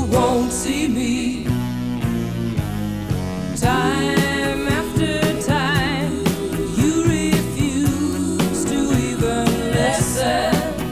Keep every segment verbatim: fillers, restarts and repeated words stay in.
won't see me. Time after time, you refuse to even listen.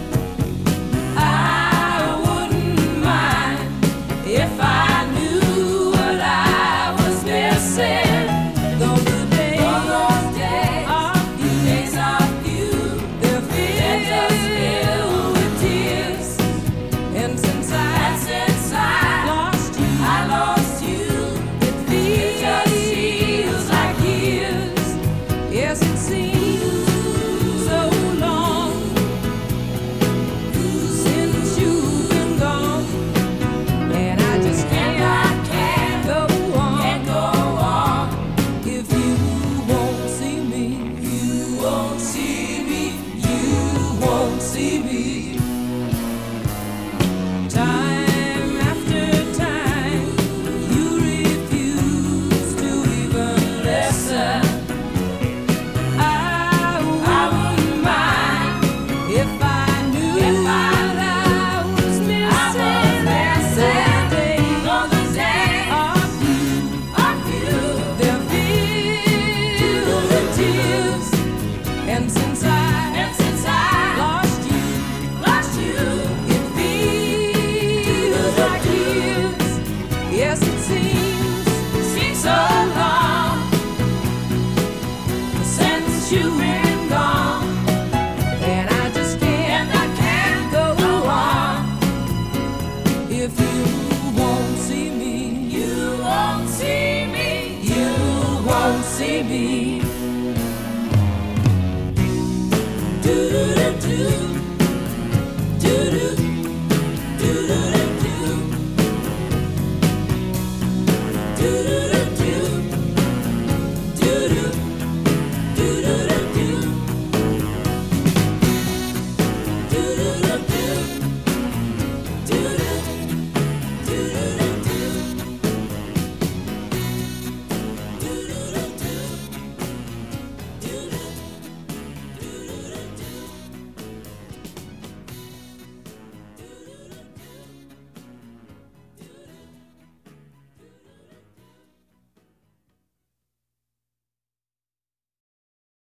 I wouldn't mind if I knew what I was missing. Though the days, those days of you, days of you, they're filled with tears. And since I, and since I lost you, I lost you, it feels, it just feels like years. Yes, it seems so long since you've been gone, and I just can't, I can't go on, can't go on if you won't see me. You won't see me. You won't see me. Time after time, you refuse to even listen. I wouldn't mind if I knew if I what I was missing. The days of you, of you, they're filled with tears. And since I, and since I lost you, lost you, it feels like years. Yes, it seems, seems so long since you've been gone, and I just can't, I can't go on if you won't see me. You won't see me. You won't see me.